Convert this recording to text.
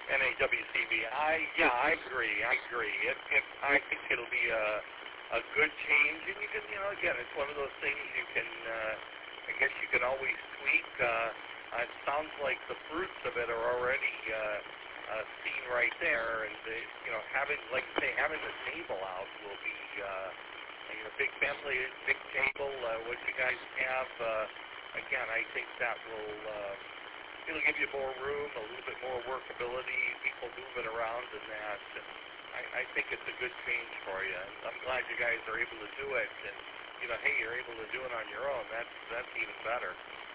NAWCB. I agree. I think it'll be a good change, and you can, again, it's one of those things you can, I guess you can always tweak. It sounds like the fruits of it are already seen right there, and having, like I say, having the table out will be, big family, big table. What you guys have, again, I think that will. It'll give you more room, a little bit more workability, people moving around and that. And I think it's a good change for you. And I'm glad you guys are able to do it. And, hey, you're able to do it on your own. That's even better.